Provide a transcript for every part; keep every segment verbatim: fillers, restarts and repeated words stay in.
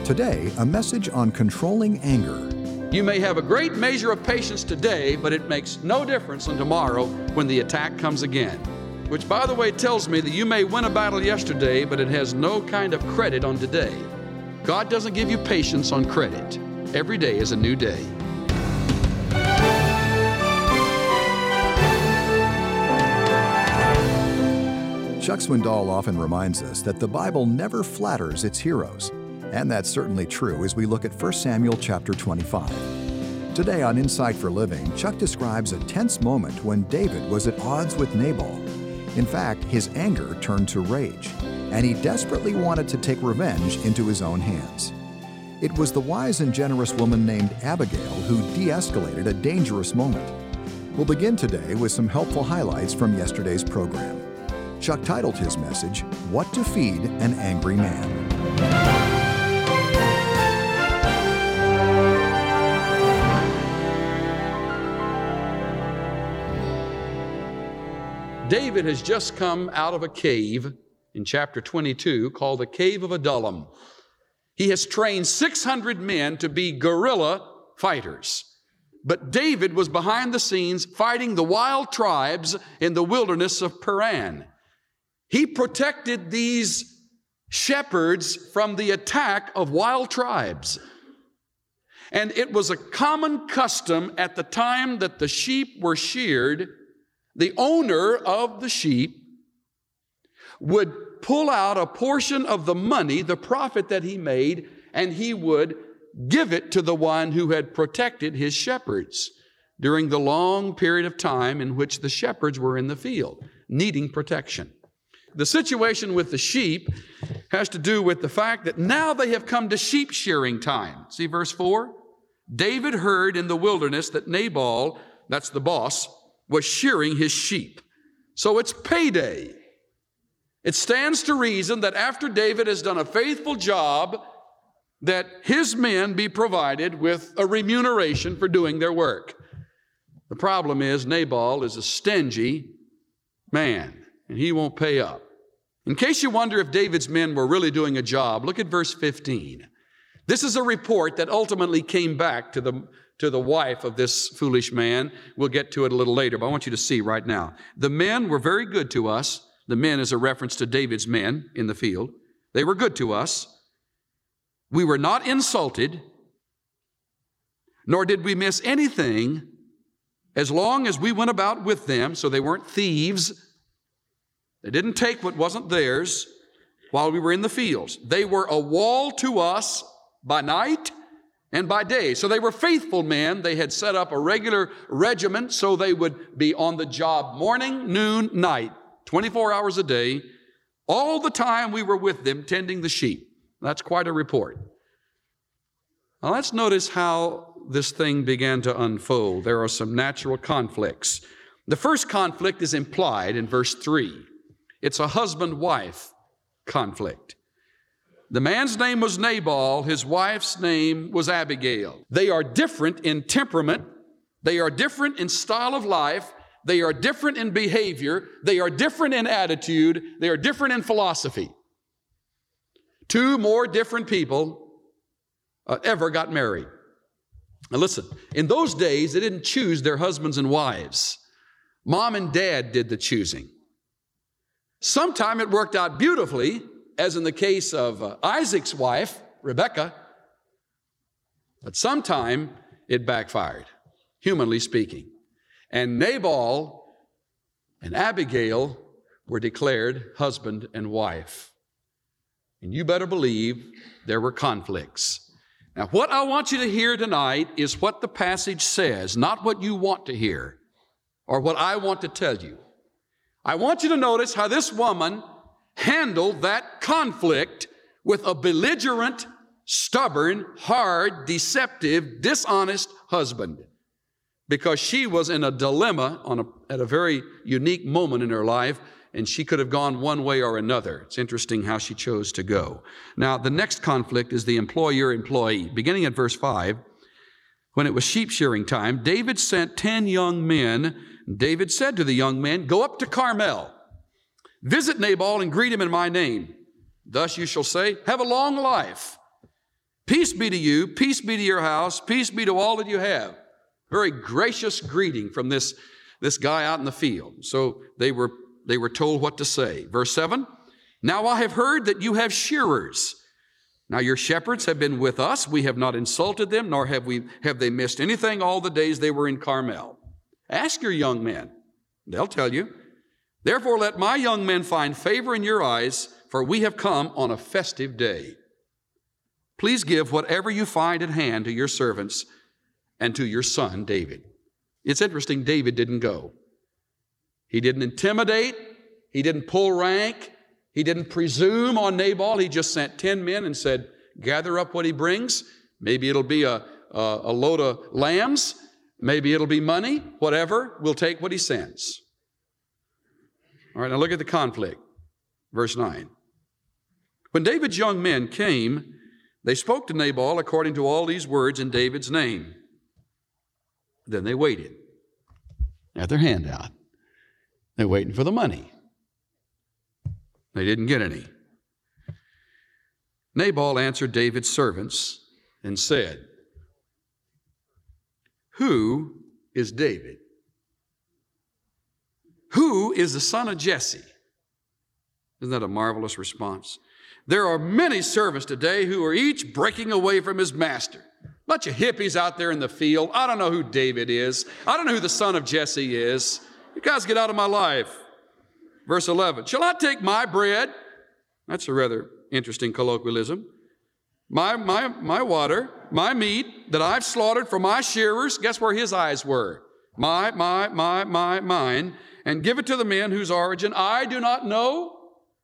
Today, a message on controlling anger. You may have a great measure of patience today, but it makes no difference on tomorrow when the attack comes again. Which, by the way, tells me that you may win a battle yesterday, but it has no kind of credit on today. God doesn't give you patience on credit. Every day is a new day. Chuck Swindoll often reminds us that the Bible never flatters its heroes. And that's certainly true as we look at First Samuel chapter twenty-five. Today on Insight for Living, Chuck describes a tense moment when David was at odds with Nabal. In fact, his anger turned to rage, and he desperately wanted to take revenge into his own hands. It was the wise and generous woman named Abigail who de-escalated a dangerous moment. We'll begin today with some helpful highlights from yesterday's program. Chuck titled his message, What to Feed an Angry Man. David has just come out of a cave in chapter twenty-two called the Cave of Adullam. He has trained six hundred men to be guerrilla fighters. But David was behind the scenes fighting the wild tribes in the wilderness of Paran. He protected these shepherds from the attack of wild tribes. And it was a common custom at the time that the sheep were sheared. The owner of the sheep would pull out a portion of the money, the profit that he made, and he would give it to the one who had protected his shepherds during the long period of time in which the shepherds were in the field, needing protection. The situation with the sheep has to do with the fact that now they have come to sheep shearing time. See verse four? David heard in the wilderness that Nabal, that's the boss, was shearing his sheep. So it's payday. It stands to reason that after David has done a faithful job, that his men be provided with a remuneration for doing their work. The problem is Nabal is a stingy man, and he won't pay up. In case you wonder if David's men were really doing a job, look at verse fifteen. This is a report that ultimately came back to the to the wife of this foolish man. We'll get to it a little later, but I want you to see right now. The men were very good to us. The men is a reference to David's men in the field. They were good to us. We were not insulted, nor did we miss anything as long as we went about with them, so they weren't thieves. They didn't take what wasn't theirs while we were in the fields. They were a wall to us by night and by day. So they were faithful men. They had set up a regular regiment so they would be on the job morning, noon, night, twenty-four hours a day. All the time we were with them tending the sheep. That's quite a report. Now let's notice how this thing began to unfold. There are some natural conflicts. The first conflict is implied in verse three. It's a husband-wife conflict. The man's name was Nabal. His wife's name was Abigail. They are different in temperament. They are different in style of life. They are different in behavior. They are different in attitude. They are different in philosophy. Two more different people uh, ever got married. Now listen, in those days, they didn't choose their husbands and wives. Mom and dad did the choosing. Sometime it worked out beautifully, as in the case of uh, Isaac's wife, Rebekah, but sometime it backfired, humanly speaking. And Nabal and Abigail were declared husband and wife. And you better believe there were conflicts. Now, what I want you to hear tonight is what the passage says, not what you want to hear or what I want to tell you. I want you to notice how this woman handled that conflict with a belligerent, stubborn, hard, deceptive, dishonest husband, because she was in a dilemma on a, at a very unique moment in her life, and she could have gone one way or another. It's interesting how she chose to go. Now, the next conflict is the employer-employee. Beginning at verse five, when it was sheep shearing time, David sent ten young men. David said to the young men, "Go up to Carmel, visit Nabal and greet him in my name. Thus you shall say, 'Have a long life.' Peace be to you, peace be to your house, peace be to all that you have. Very gracious greeting from this, this guy out in the field. So they were, they were told what to say. Verse seven, now I have heard that you have shearers. Now your shepherds have been with us. We have not insulted them, nor have we have they missed anything all the days they were in Carmel. Ask your young men. They'll tell you. Therefore let my young men find favor in your eyes, for we have come on a festive day. Please give whatever you find at hand to your servants and to your son David. It's interesting, David didn't go. He didn't intimidate. He didn't pull rank. He didn't presume on Nabal. He just sent ten men and said, gather up what he brings. Maybe it'll be a, a, a load of lambs. Maybe it'll be money. Whatever. We'll take what he sends. All right, now look at the conflict. Verse nine. When David's young men came, they spoke to Nabal according to all these words in David's name. Then they waited. They had their hand out. They're waiting for the money. They didn't get any. Nabal answered David's servants and said, who is David? Who is the son of Jesse? Isn't that a marvelous response? There are many servants today who are each breaking away from his master. Bunch of hippies out there in the field. I don't know who David is. I don't know who the son of Jesse is. You guys get out of my life. Verse eleven, shall I take my bread? That's a rather interesting colloquialism. My, my, my water, my meat that I've slaughtered for my shearers. Guess where his eyes were? My, my, my, my, mine. And give it to the men whose origin I do not know.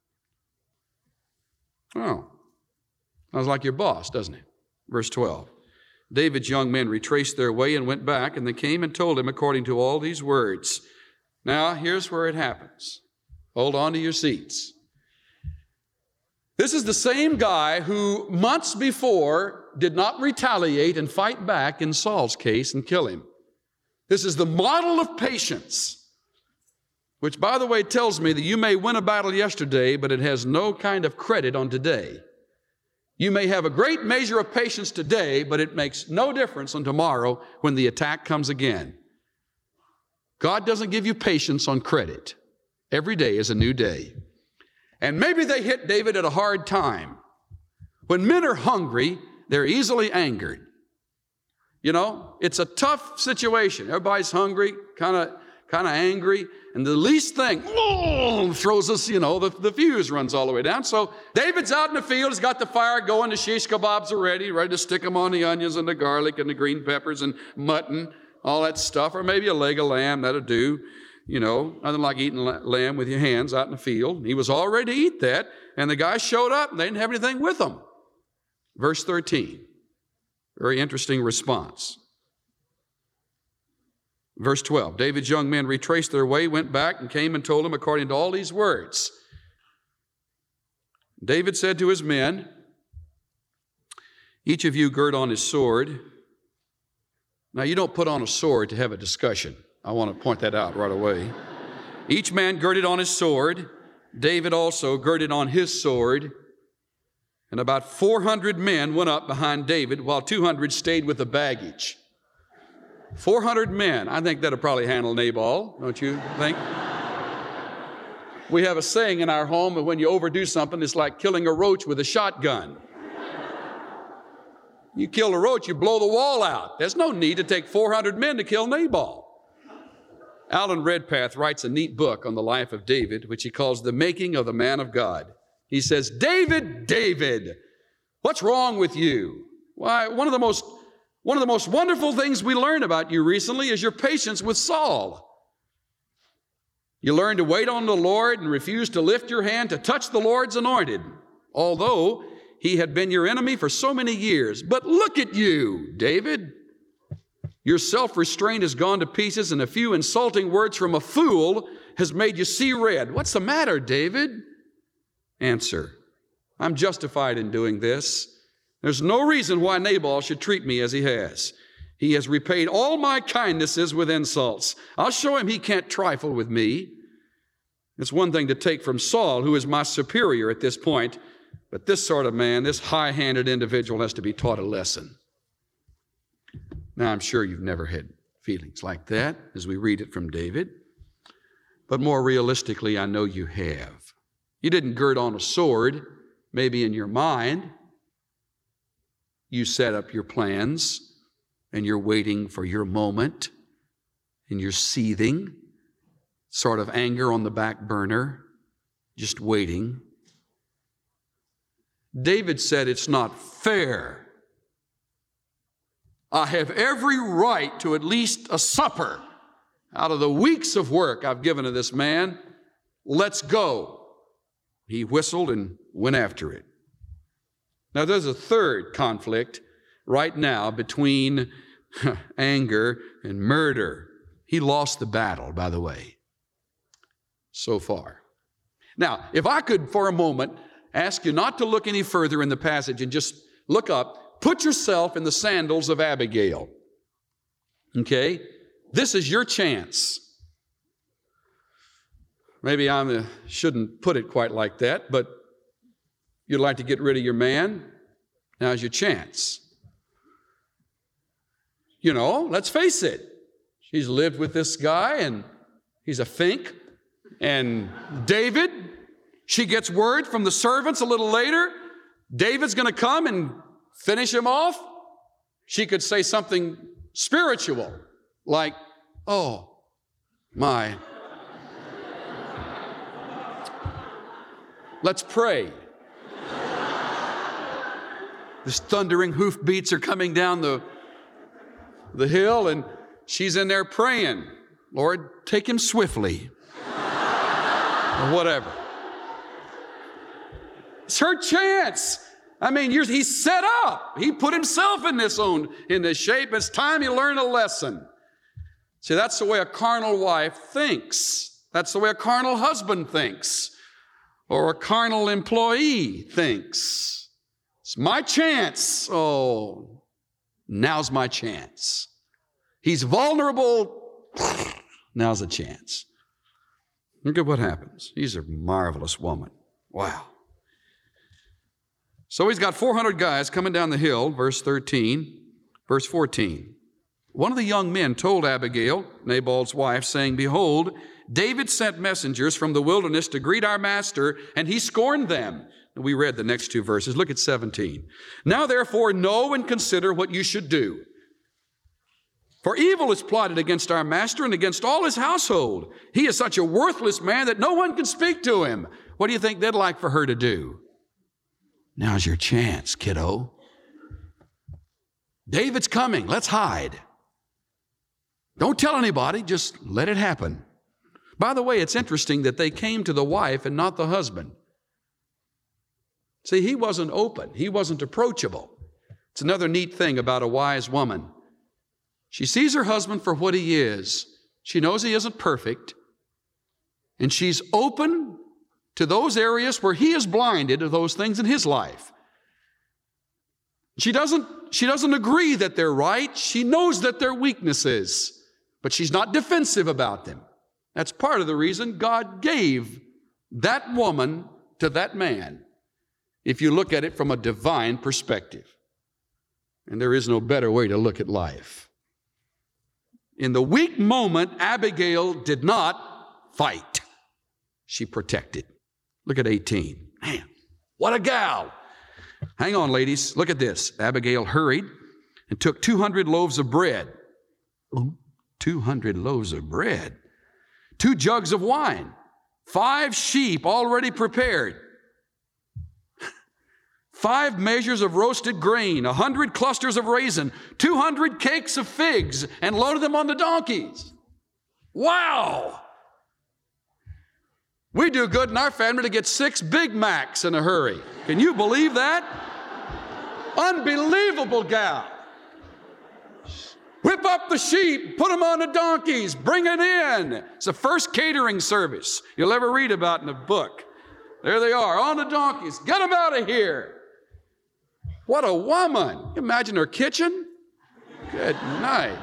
Oh, sounds like your boss, doesn't it? Verse twelve. David's young men retraced their way and went back, and they came and told him according to all these words. Now, here's where it happens. Hold on to your seats. This is the same guy who months before did not retaliate and fight back in Saul's case and kill him. This is the model of patience, which, by the way, tells me that you may win a battle yesterday, but it has no kind of credit on today. You may have a great measure of patience today, but it makes no difference on tomorrow when the attack comes again. God doesn't give you patience on credit. Every day is a new day. And maybe they hit David at a hard time. When men are hungry, they're easily angered. You know, it's a tough situation. Everybody's hungry, kind of kind of angry, and the least thing oh, throws us, you know, the, the fuse runs all the way down. So David's out in the field. He's got the fire going. The shish kebabs are ready, ready to stick them on the onions and the garlic and the green peppers and mutton, all that stuff, or maybe a leg of lamb, that'll do. You know, nothing like eating lamb with your hands out in the field. He was all ready to eat that, and the guy showed up, and they didn't have anything with them. Verse thirteen, very interesting response. Verse twelve, David's young men retraced their way, went back, and came and told him according to all these words. David said to his men, each of you gird on his sword. Now, you don't put on a sword to have a discussion. I want to point that out right away. Each man girded on his sword. David also girded on his sword. And about four hundred men went up behind David, while two hundred stayed with the baggage. four hundred men. I think that'll probably handle Nabal, don't you think? We have a saying in our home that when you overdo something, it's like killing a roach with a shotgun. You kill a roach, you blow the wall out. There's no need to take four hundred men to kill Nabal. Alan Redpath writes a neat book on the life of David, which he calls The Making of the Man of God. He says, David, David, what's wrong with you? Why, one of the most, one of the most wonderful things we learned about you recently is your patience with Saul. You learned to wait on the Lord and refuse to lift your hand to touch the Lord's anointed, although he had been your enemy for so many years. But look at you, David. Your self-restraint has gone to pieces, and a few insulting words from a fool has made you see red. What's the matter, David? Answer, I'm justified in doing this. There's no reason why Nabal should treat me as he has. He has repaid all my kindnesses with insults. I'll show him he can't trifle with me. It's one thing to take from Saul, who is my superior at this point, But this sort of man, this high-handed individual, has to be taught a lesson. Now, I'm sure you've never had feelings like that as we read it from David. But more realistically, I know you have. You didn't gird on a sword, maybe in your mind. You set up your plans, and you're waiting for your moment, and you're seething, sort of anger on the back burner, just waiting. David said, it's not fair. I have every right to at least a supper out of the weeks of work I've given to this man. Let's go. He whistled and went after it. Now, there's a third conflict right now between anger and murder. He lost the battle, by the way, so far. Now, if I could for a moment ask you not to look any further in the passage and just look up, put yourself in the sandals of Abigail. Okay? This is your chance. Maybe I shouldn't put it quite like that, but you'd like to get rid of your man? Now's your chance. You know, let's face it. She's lived with this guy, and he's a fink. And David, she gets word from the servants a little later, David's going to come and finish him off. She could say something spiritual, like, oh, my. Let's pray. This thundering hoofbeats are coming down the, the hill, and she's in there praying, Lord, take him swiftly. Or whatever. It's her chance. I mean, you're, he's set up. He put himself in this own, in this shape. It's time he learned a lesson. See, that's the way a carnal wife thinks. That's the way a carnal husband thinks. Or a carnal employee thinks. It's my chance. Oh, now's my chance. He's vulnerable. Now's a chance. Look at what happens. He's a marvelous woman. Wow. So he's got four hundred guys coming down the hill, verse thirteen, verse fourteen. One of the young men told Abigail, Nabal's wife, saying, behold, David sent messengers from the wilderness to greet our master, and he scorned them. And we read the next two verses. Look at seventeen. Now therefore know and consider what you should do. For evil is plotted against our master and against all his household. He is such a worthless man that no one can speak to him. What do you think they'd like for her to do? Now's your chance, kiddo. David's coming. Let's hide. Don't tell anybody. Just let it happen. By the way, it's interesting that they came to the wife and not the husband. See, he wasn't open. He wasn't approachable. It's another neat thing about a wise woman. She sees her husband for what he is. She knows he isn't perfect. And she's open to those areas where he is blinded to those things in his life. She doesn't, she doesn't agree that they're right. She knows that they're weaknesses, but she's not defensive about them. That's part of the reason God gave that woman to that man, if you look at it from a divine perspective. And there is no better way to look at life. In the weak moment, Abigail did not fight. She protected. Look at eighteen. Man, what a gal. Hang on, ladies. Look at this. Abigail hurried and took two hundred loaves of bread. Ooh, two hundred loaves of bread. Two jugs of wine. Five sheep already prepared. Five measures of roasted grain, a hundred clusters of raisin, two hundred cakes of figs, and loaded them on the donkeys. Wow! We do good in our family to get six Big Macs in a hurry. Can you believe that? Unbelievable gal. Whip up the sheep, put them on the donkeys, bring it in. It's the first catering service you'll ever read about in a book. There they are, on the donkeys. Get them out of here. What a woman. Imagine her kitchen. Good night.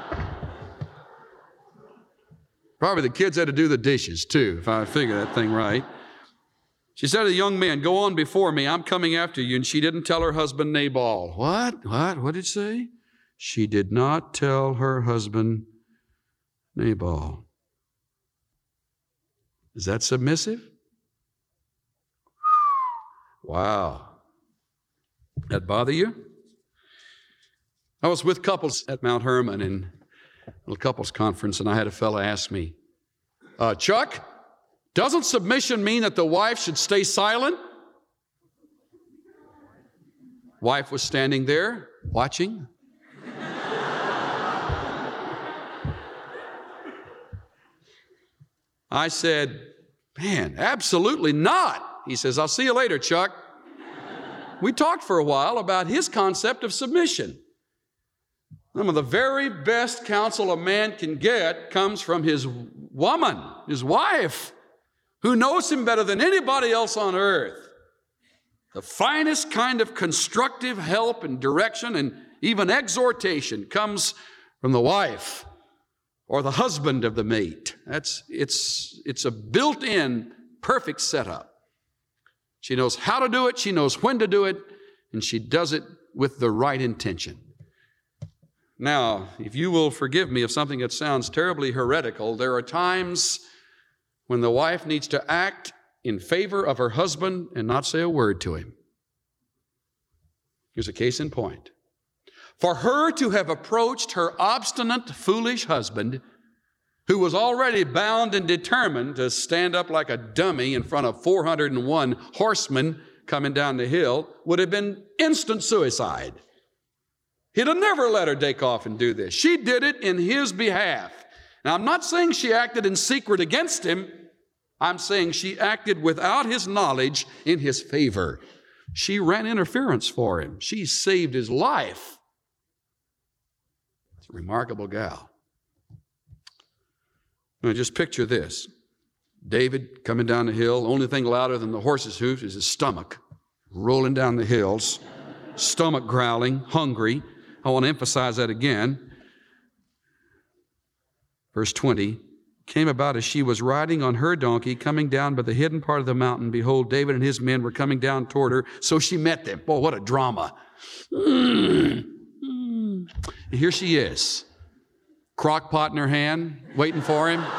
Probably the kids had to do the dishes too, if I figure that thing right. She said to the young man, go on before me, I'm coming after you. And she didn't tell her husband Nabal. What? What? What did it say? She did not tell her husband Nabal. Is that submissive? Wow. That bother you? I was with couples at Mount Hermon in a little couples conference, and I had a fellow ask me, uh, Chuck, doesn't submission mean that the wife should stay silent? Wife was standing there watching. I said, man, absolutely not. He says, I'll see you later, Chuck. We talked for a while about his concept of submission. Some of the very best counsel a man can get comes from his woman, his wife, who knows him better than anybody else on earth. The finest kind of constructive help and direction and even exhortation comes from the wife or the husband of the mate. That's, it's, it's a built-in perfect setup. She knows how to do it, she knows when to do it, and she does it with the right intention. Now, if you will forgive me of something that sounds terribly heretical, there are times when the wife needs to act in favor of her husband and not say a word to him. Here's a case in point. For her to have approached her obstinate, foolish husband, who was already bound and determined to stand up like a dummy in front of four hundred one horsemen coming down the hill, would have been instant suicide. He'd have never let her take off and do this. She did it in his behalf. Now, I'm not saying she acted in secret against him. I'm saying she acted without his knowledge in his favor. She ran interference for him. She saved his life. It's a remarkable gal. Now, just picture this. David coming down the hill. Only thing louder than the horse's hoofs is his stomach rolling down the hills. Stomach growling, hungry. I want to emphasize that again. Verse twenty, came about as she was riding on her donkey, coming down by the hidden part of the mountain. Behold, David and his men were coming down toward her, so she met them. Boy, what a drama. Mm. Mm. And here she is, crock pot in her hand, waiting for him,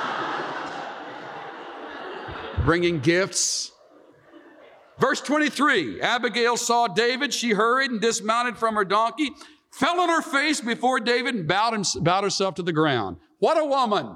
bringing gifts. Verse twenty-three, Abigail saw David. She hurried and dismounted from her donkey, fell on her face before David and bowed, and bowed herself to the ground. What a woman.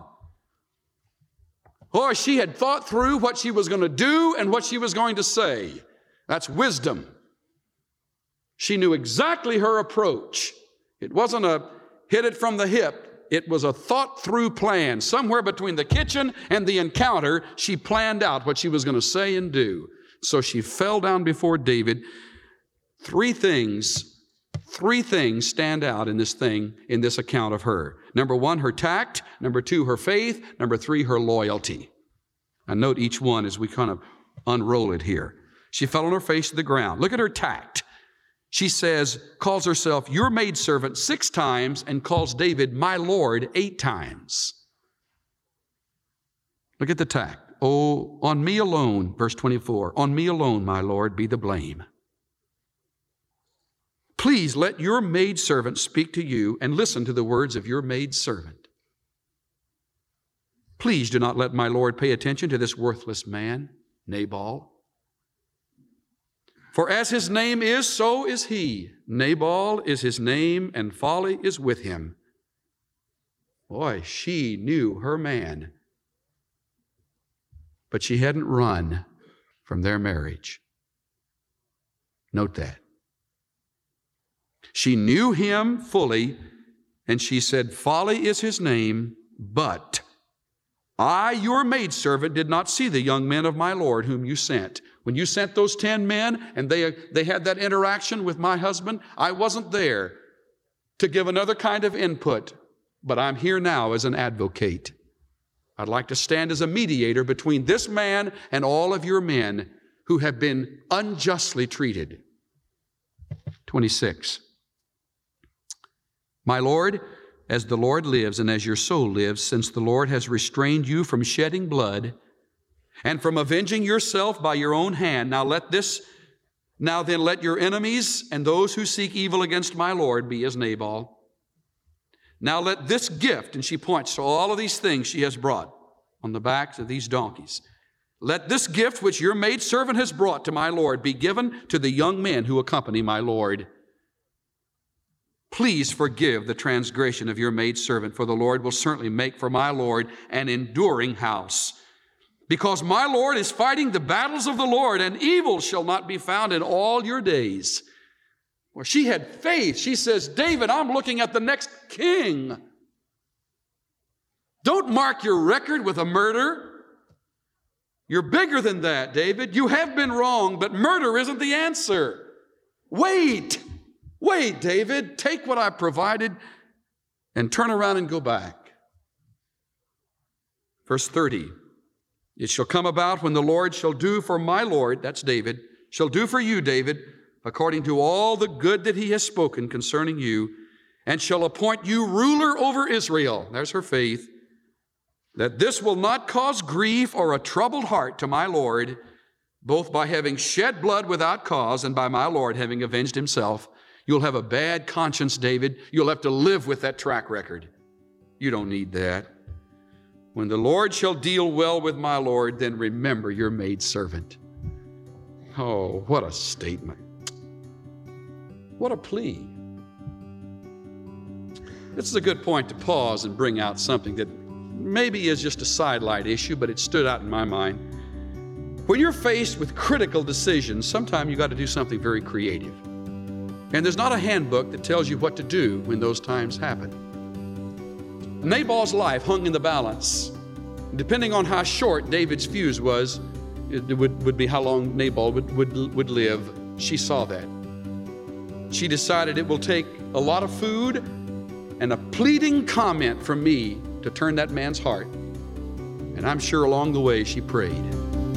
Boy, she had thought through what she was going to do and what she was going to say. That's wisdom. She knew exactly her approach. It wasn't a hit it from the hip. It was a thought-through plan. Somewhere between the kitchen and the encounter, she planned out what she was going to say and do. So she fell down before David. Three things Three things stand out in this thing, in this account of her. Number one, her tact. Number two, her faith. Number three, her loyalty. And note each one as we kind of unroll it here. She fell on her face to the ground. Look at her tact. She says, calls herself your maidservant six times and calls David my Lord eight times. Look at the tact. Oh, on me alone, verse twenty-four, on me alone, my Lord, be the blame. Please let your maidservant speak to you and listen to the words of your maidservant. Please do not let my Lord pay attention to this worthless man, Nabal. For as his name is, so is he. Nabal is his name, and folly is with him. Boy, she knew her man. But she hadn't run from their marriage. Note that. She knew him fully, and she said, folly is his name, but I, your maidservant, did not see the young men of my Lord whom you sent. When you sent those ten men and they, they had that interaction with my husband, I wasn't there to give another kind of input, but I'm here now as an advocate. I'd like to stand as a mediator between this man and all of your men who have been unjustly treated. twenty-six. My Lord, as the Lord lives and as your soul lives, since the Lord has restrained you from shedding blood, and from avenging yourself by your own hand. Now let this, now then let your enemies and those who seek evil against my Lord be as Nabal. Now let this gift," and she points to all of these things she has brought on the backs of these donkeys. "Let this gift which your maidservant has brought to my Lord be given to the young men who accompany my Lord. Please forgive the transgression of your maidservant, for the Lord will certainly make for my Lord an enduring house. Because my Lord is fighting the battles of the Lord, and evil shall not be found in all your days." Well, she had faith. She says, "David, I'm looking at the next king. Don't mark your record with a murder. You're bigger than that, David. You have been wrong, but murder isn't the answer. Wait, wait, David. Take what I provided and turn around and go back." Verse thirty, "It shall come about when the Lord shall do for my Lord," that's David, "shall do for you, David, according to all the good that he has spoken concerning you, and shall appoint you ruler over Israel," there's her faith, "that this will not cause grief or a troubled heart to my Lord, both by having shed blood without cause and by my Lord having avenged himself." You'll have a bad conscience, David. You'll have to live with that track record. You don't need that. "When the Lord shall deal well with my Lord, then remember your maidservant." Oh, what a statement. What a plea. This is a good point to pause and bring out something that maybe is just a sidelight issue, but it stood out in my mind. When you're faced with critical decisions, sometimes you got to do something very creative. And there's not a handbook that tells you what to do when those times happen. Nabal's life hung in the balance. Depending on how short David's fuse was, it would, would be how long Nabal would, would, would live. She saw that. She decided it will take a lot of food and a pleading comment from me to turn that man's heart. And I'm sure along the way she prayed.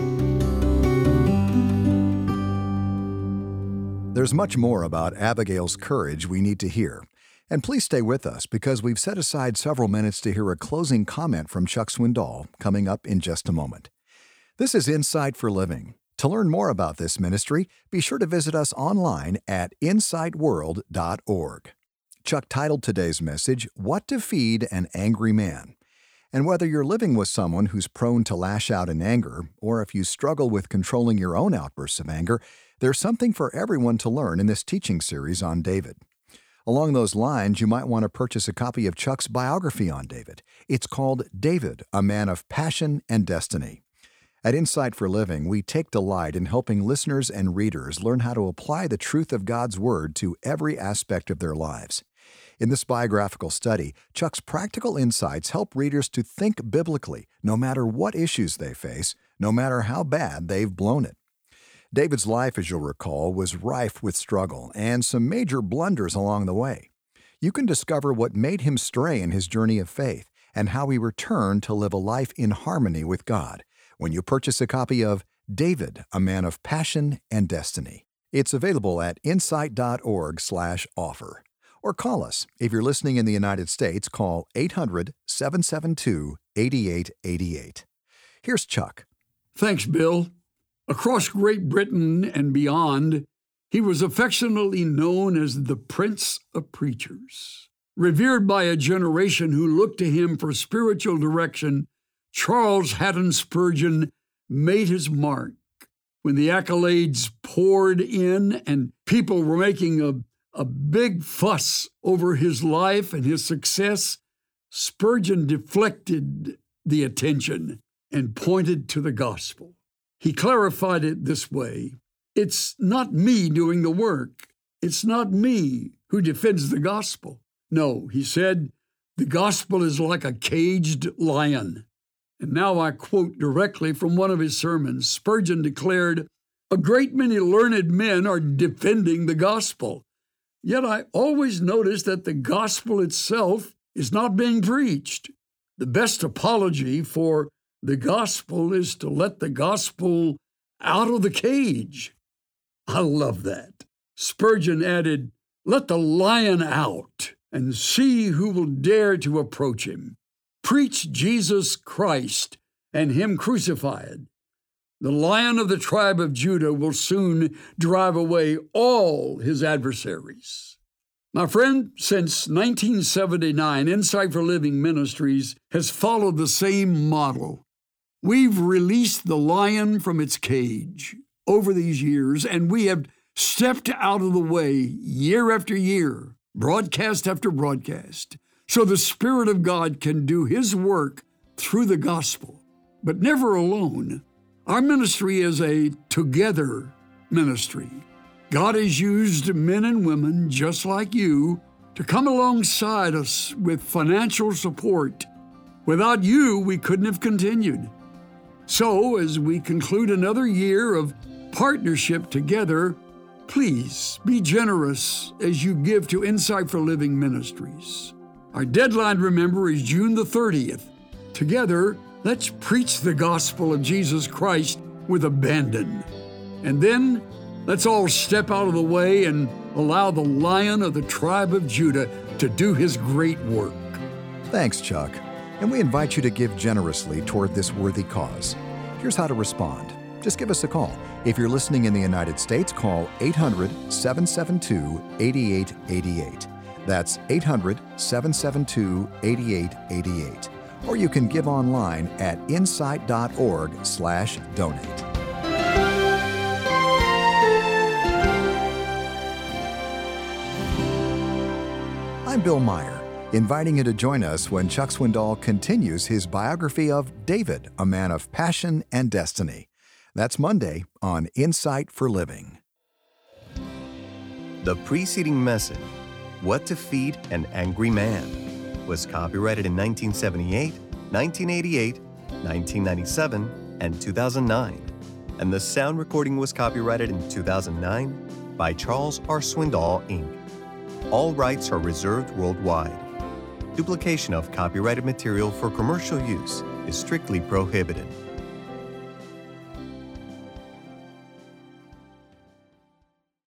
There's much more about Abigail's courage we need to hear. And please stay with us because we've set aside several minutes to hear a closing comment from Chuck Swindoll coming up in just a moment. This is Insight for Living. To learn more about this ministry, be sure to visit us online at insight world dot org. Chuck titled today's message, "What to Feed an Angry Man." And whether you're living with someone who's prone to lash out in anger, or if you struggle with controlling your own outbursts of anger, there's something for everyone to learn in this teaching series on David. Along those lines, you might want to purchase a copy of Chuck's biography on David. It's called David, a Man of Passion and Destiny. At Insight for Living, we take delight in helping listeners and readers learn how to apply the truth of God's Word to every aspect of their lives. In this biographical study, Chuck's practical insights help readers to think biblically, no matter what issues they face, no matter how bad they've blown it. David's life, as you'll recall, was rife with struggle and some major blunders along the way. You can discover what made him stray in his journey of faith and how he returned to live a life in harmony with God when you purchase a copy of David, a Man of Passion and Destiny. It's available at insight dot org slash offer. Or call us. If you're listening in the United States, call eight hundred, seven seven two, eight eight eight eight. Here's Chuck. Thanks, Bill. Across Great Britain and beyond, he was affectionately known as the Prince of Preachers. Revered by a generation who looked to him for spiritual direction, Charles Haddon Spurgeon made his mark. When the accolades poured in and people were making a, a big fuss over his life and his success, Spurgeon deflected the attention and pointed to the gospel. He clarified it this way: it's not me doing the work. It's not me who defends the gospel. No, he said, the gospel is like a caged lion. And now I quote directly from one of his sermons. Spurgeon declared, "A great many learned men are defending the gospel. Yet I always notice that the gospel itself is not being preached. The best apology for the gospel is to let the gospel out of the cage." I love that. Spurgeon added, "Let the lion out and see who will dare to approach him. Preach Jesus Christ and him crucified. The Lion of the tribe of Judah will soon drive away all his adversaries. My friend, since nineteen seventy-nine, Insight for Living Ministries has followed the same model. We've released the lion from its cage over these years, and we have stepped out of the way year after year, broadcast after broadcast, so the Spirit of God can do His work through the gospel, but never alone. Our ministry is a together ministry. God has used men and women just like you to come alongside us with financial support. Without you, we couldn't have continued. So, as we conclude another year of partnership together, please be generous as you give to Insight for Living Ministries. Our deadline, remember, is June the thirtieth. Together, let's preach the gospel of Jesus Christ with abandon. And then, let's all step out of the way and allow the Lion of the tribe of Judah to do his great work. Thanks, Chuck. And we invite you to give generously toward this worthy cause. Here's how to respond. Just give us a call. If you're listening in the United States, call eight hundred, seven seven two, eight eight eight eight. That's eight hundred, seven seven two, eight eight eight eight. Or you can give online at insight.org slash donate. I'm Bill Meyer, inviting you to join us when Chuck Swindoll continues his biography of David, a man of passion and destiny. That's Monday on Insight for Living. The preceding message, What to Feed an Angry Man, was copyrighted in nineteen seventy-eight, nineteen eighty-eight, nineteen ninety-seven, and two thousand nine, and the sound recording was copyrighted in two thousand nine by Charles R. Swindoll, Incorporated. All rights are reserved worldwide. Duplication of copyrighted material for commercial use is strictly prohibited.